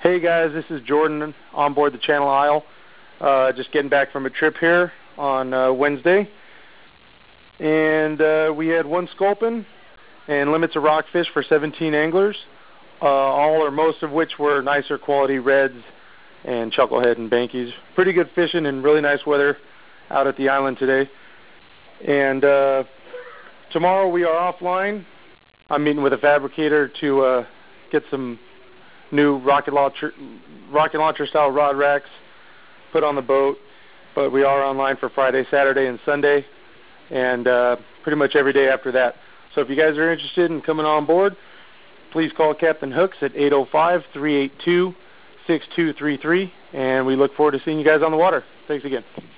Hey guys, this is Jordan on board the Channel Isle. Just getting back from a trip here on Wednesday. And we had one sculpin and limits of rockfish for 17 anglers. All or most of which were nicer quality reds and chucklehead and bankies. Pretty good fishing and really nice weather out at the island today. And tomorrow we are offline. I'm meeting with a fabricator to get some new rocket launcher style rod racks put on the boat, but we are online for Friday, Saturday, and Sunday, and pretty much every day after that. So if you guys are interested in coming on board, please call Captain Hooks at 805-382-6233, and we look forward to seeing you guys on the water. Thanks again.